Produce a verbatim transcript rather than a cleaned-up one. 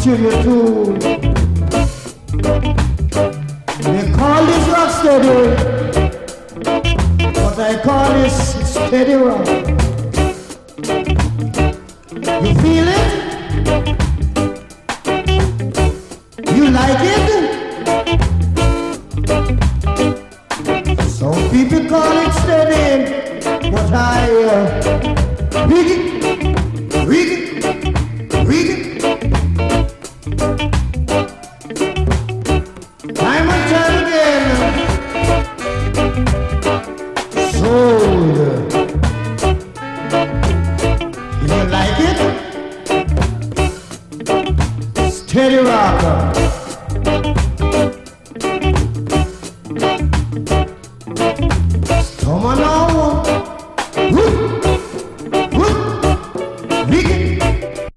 to you too. They call this rock steady, but I call this steady rock. You feel it? You like it? Some people call it steady, but I uh, rig it, rig it, rig it. Time and time again, soul. You like it? Steady rocker. Come on now.